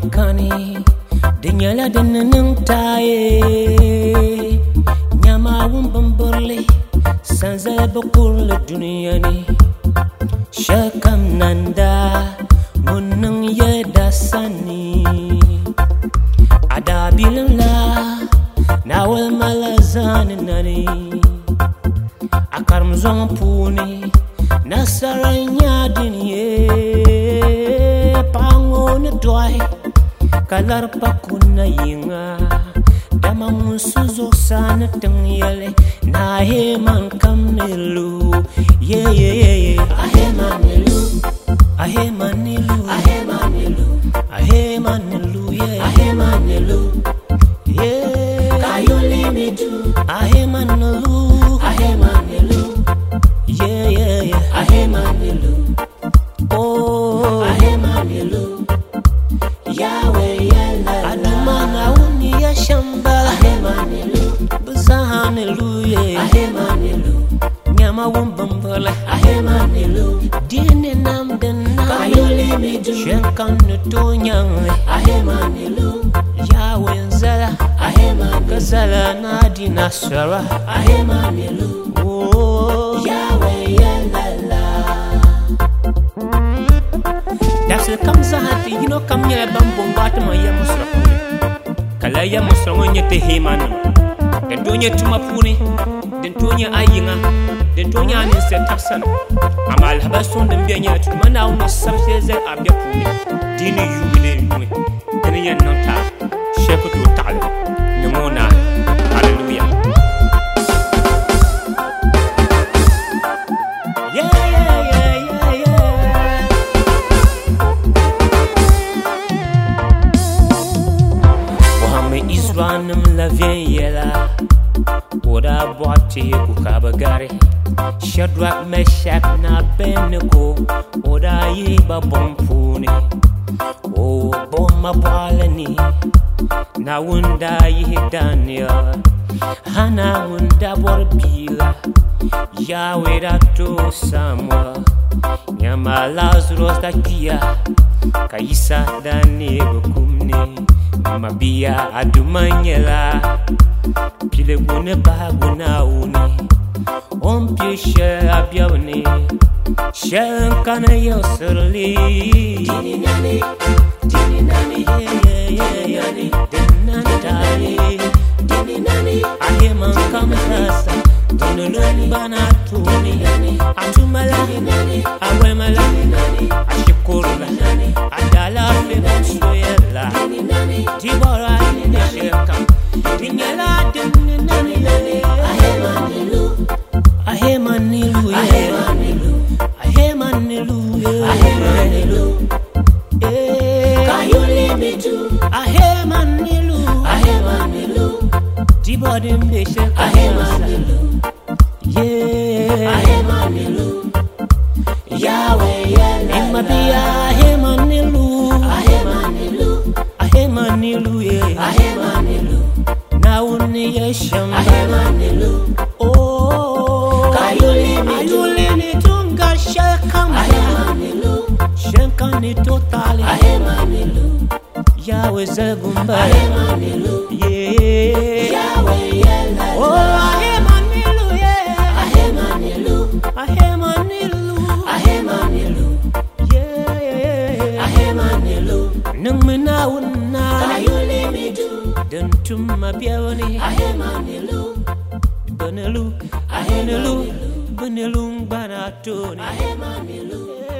mankani dinyala dinning taye nyama wumbamborle sanza bakul duniyani shakam nanda munang yeda sani adabillah nawal malazan nani akarm zong puni nasaranya dinye pangon doy kalar pakuna yinga damang suzo sana tengyele na he man kamelu ye ahe manilu ahe manilu ahe manilu ahe manilu ye ahe manilu ye kayoli me do ahe manilu yeah ahe manilu oh ahe manilu Yahweh yalla adumana uni ya shamba ahe manilu bazanilu yeah ahe manilu nyama wumbambala ahe manilu dine namdana kayoli medu shenkan to nyang ahe manilu Yahweh zala ahe manilu zala na dinasara ahe manilu oh Yahweh yalla that's the comes out you know come here bambong batma ya musra kala ya musra ngonya te hemanu den donya tuma puni den tonya ayinga den tonya ne se taksan amal habason den bianya tuma na uno samse ze abya puni dini yubile yumi den yan nota shekoto ta'ala ngona hallelujah Isranim la vieille là Oda boite kukabagare Shadrach Meshach na Abednego Oda yiba bompuni O bomma balani Na wunda yi Daniel Hana wunda borbila Yahweh da to Samuel Nyama Lazarus da kia Kaisa da nego kumni Mabia adumanyela Pile gune baguna uni Ompishe abiawni Shankana yosurli Dini nani Dinani Dinani Aheman kamkasa Dinunun banatuni Atumala Awemala Ashikurla Adala Femusoyela Tibora in the shirka Dinyala Dinani Ahemanilu Ahemanilu Kayoli me do Ahemanilu Tibora in the shirka Ahemanilu yeah Ahemanilu Yahweh yalla Imabia Ahemanilu Ahemanilu yeah Ahemanilu Nauni yeshamba Ahemanilu oh Kayoli ni tunga shakam Ahemanilu Shankani totally Ahemanilu Yahweh zebumba Ahemanilu yeah Yahweh yalla oh Ahemanilu yeah Ahemanilu yeah Ahemanilu nung menawuna kayoli medu dan tuma biawani Ahemanilu benelu benelung banatoni Ahemanilu